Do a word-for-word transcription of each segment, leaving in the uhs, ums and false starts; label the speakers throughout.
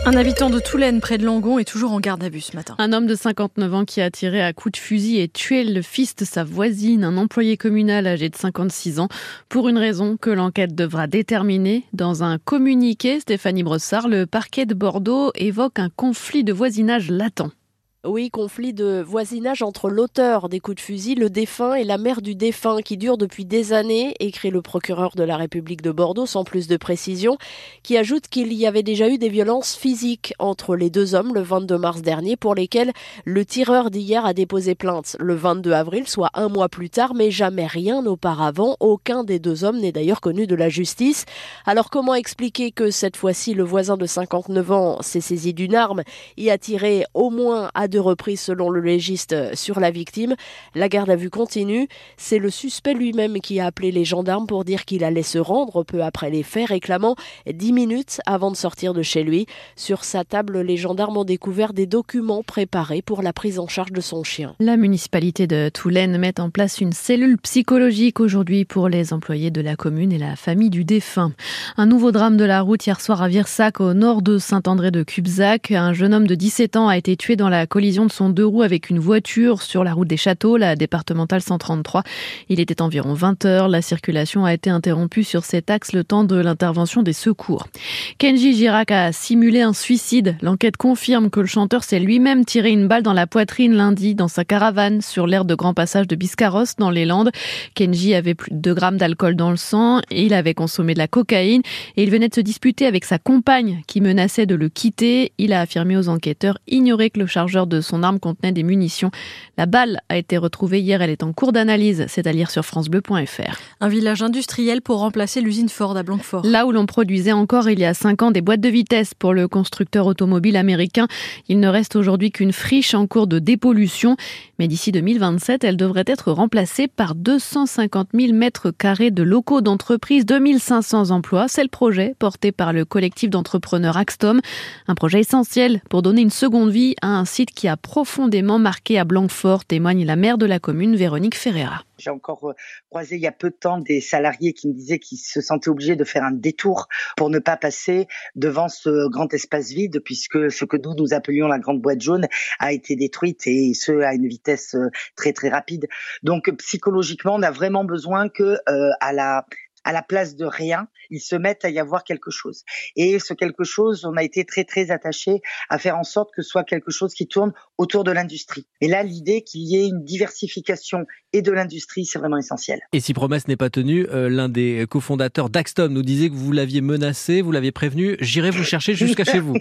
Speaker 1: Un habitant de Toulaine, près de Langon, est toujours en garde à vue ce matin.
Speaker 2: Un homme de cinquante-neuf ans qui a tiré à coups de fusil et tué le fils de sa voisine, un employé communal âgé de cinquante-six ans, pour une raison que l'enquête devra déterminer. Dans un communiqué, Stéphanie Bressard, le parquet de Bordeaux évoque un conflit de voisinage latent.
Speaker 3: Oui, conflit de voisinage entre l'auteur des coups de fusil, le défunt et la mère du défunt qui dure depuis des années, écrit le procureur de la République de Bordeaux sans plus de précision, qui ajoute qu'il y avait déjà eu des violences physiques entre les deux hommes le vingt-deux mars dernier pour lesquelles le tireur d'hier a déposé plainte le vingt-deux avril, soit un mois plus tard, mais jamais rien auparavant. Aucun des deux hommes n'est d'ailleurs connu de la justice. Alors comment expliquer que cette fois-ci le voisin de cinquante-neuf ans s'est saisi d'une arme et a tiré au moins à deux reprises selon le légiste sur la victime? La garde à vue continue. C'est le suspect lui-même qui a appelé les gendarmes pour dire qu'il allait se rendre peu après les faits, réclamant dix minutes avant de sortir de chez lui. Sur sa table, les gendarmes ont découvert des documents préparés pour la prise en charge de son chien.
Speaker 2: La municipalité de Toulaine met en place une cellule psychologique aujourd'hui pour les employés de la commune et la famille du défunt. Un nouveau drame de la route hier soir à Virsac, au nord de Saint-André-de-Cubzac. Un jeune homme de dix-sept ans a été tué dans la collision de son deux roues avec une voiture sur la route des Châteaux, la départementale cent trente-trois. Il était environ vingt heures. La circulation a été interrompue sur cet axe le temps de l'intervention des secours. Kenji Girac a simulé un suicide. L'enquête confirme que le chanteur s'est lui-même tiré une balle dans la poitrine lundi dans sa caravane sur l'aire de grand passage de Biscarrosse dans les Landes. Kenji avait plus de deux grammes d'alcool dans le sang et il avait consommé de la cocaïne et il venait de se disputer avec sa compagne qui menaçait de le quitter. Il a affirmé aux enquêteurs ignorer que le chargeur de son arme contenait des munitions. La balle a été retrouvée hier, elle est en cours d'analyse, c'est à lire sur francebleu point f r.
Speaker 1: Un village industriel pour remplacer l'usine Ford à Blanquefort.
Speaker 2: Là où l'on produisait encore il y a cinq ans des boîtes de vitesse pour le constructeur automobile américain, il ne reste aujourd'hui qu'une friche en cours de dépollution. Mais d'ici deux mille vingt-sept, elle devrait être remplacée par deux cent cinquante mille mètres carrés de locaux d'entreprise, deux mille cinq cents emplois. C'est le projet porté par le collectif d'entrepreneurs Axtom. Un projet essentiel pour donner une seconde vie à un site qui a profondément marqué à Blanquefort, témoigne la maire de la commune, Véronique Ferreira.
Speaker 4: J'ai encore croisé il y a peu de temps des salariés qui me disaient qu'ils se sentaient obligés de faire un détour pour ne pas passer devant ce grand espace vide, puisque ce que nous, nous appelions la grande boîte jaune a été détruite et ce, à une vitesse très très rapide. Donc psychologiquement, on a vraiment besoin que euh, à la à la place de rien, ils se mettent à y avoir quelque chose. Et ce quelque chose, on a été très très attachés à faire en sorte que ce soit quelque chose qui tourne autour de l'industrie. Et là, l'idée qu'il y ait une diversification et de l'industrie, c'est vraiment essentiel.
Speaker 5: Et si promesse n'est pas tenue, euh, l'un des cofondateurs d'Axtom nous disait que vous l'aviez menacé, vous l'aviez prévenu, j'irai vous chercher jusqu'à chez vous.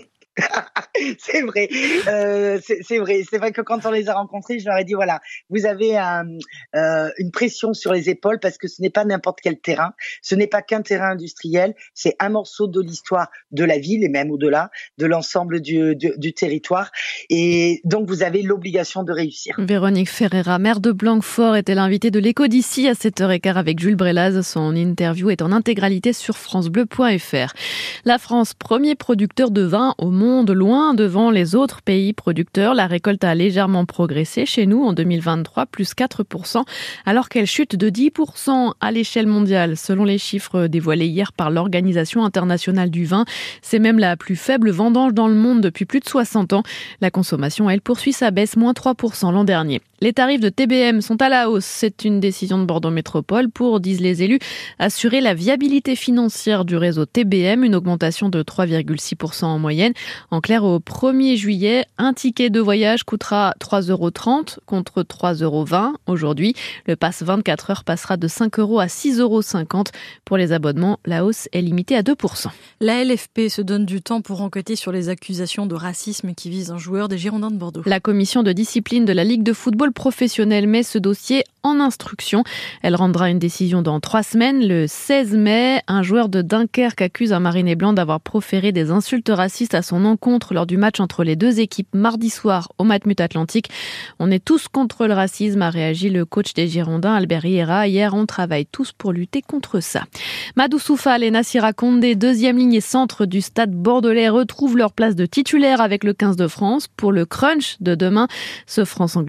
Speaker 4: C'est vrai, euh, c'est, c'est vrai. C'est vrai que quand on les a rencontrés, je leur ai dit voilà, vous avez un, euh, une pression sur les épaules parce que ce n'est pas n'importe quel terrain, ce n'est pas qu'un terrain industriel, c'est un morceau de l'histoire de la ville et même au-delà de l'ensemble du, du, du territoire. Et donc vous avez l'obligation de réussir.
Speaker 2: Véronique Ferreira, maire de Blanquefort, était l'invitée de l'Écho d'ici à sept heures quinze avec Jules Brelaz. Son interview est en intégralité sur francebleu point f r. La France, premier producteur de vin au monde. Loin devant les autres pays producteurs. La récolte a légèrement progressé chez nous en deux mille vingt-trois, plus quatre pour cent, alors qu'elle chute de dix pour cent à l'échelle mondiale, selon les chiffres dévoilés hier par l'Organisation internationale du vin. C'est même la plus faible vendange dans le monde depuis plus de soixante ans. La consommation, elle, poursuit sa baisse, moins trois pour cent l'an dernier. Les tarifs de T B M sont à la hausse. C'est une décision de Bordeaux Métropole pour, disent les élus, assurer la viabilité financière du réseau T B M, une augmentation de trois virgule six pour cent en moyenne. En clair, au premier juillet, un ticket de voyage coûtera trois euros trente contre trois euros vingt aujourd'hui. Le pass vingt-quatre heures passera de cinq euros à six euros cinquante. Pour les abonnements, la hausse est limitée à deux pour cent.
Speaker 1: La L F P se donne du temps pour enquêter sur les accusations de racisme qui visent un joueur des Girondins de Bordeaux.
Speaker 2: La commission de discipline de la Ligue de football professionnel met ce dossier en instruction. Elle rendra une décision dans trois semaines. Le seize mai, un joueur de Dunkerque accuse un Marinet blanc d'avoir proféré des insultes racistes à son encontre lors du match entre les deux équipes mardi soir au Matmut Atlantique. On est tous contre le racisme, a réagi le coach des Girondins, Albert Riera. Hier, on travaille tous pour lutter contre ça. Madou Soufal et Nassira Condé, deuxième ligne et centre du stade bordelais, retrouvent leur place de titulaire avec le quinze de France pour le crunch de demain. Ce France-Angleterre décide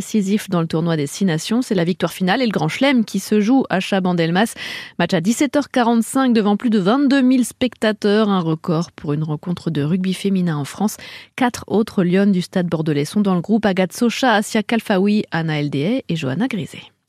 Speaker 2: décisif dans le tournoi des Six Nations. C'est la victoire finale et le Grand Chelem qui se joue à Chabandelmas. Match à dix-sept heures quarante-cinq devant plus de vingt-deux mille spectateurs. Un record pour une rencontre de rugby féminin en France. Quatre autres lionnes du stade bordelais sont dans le groupe: Agathe Socha, Assia Kalfaoui, Anna Eldehay et Johanna Grisé.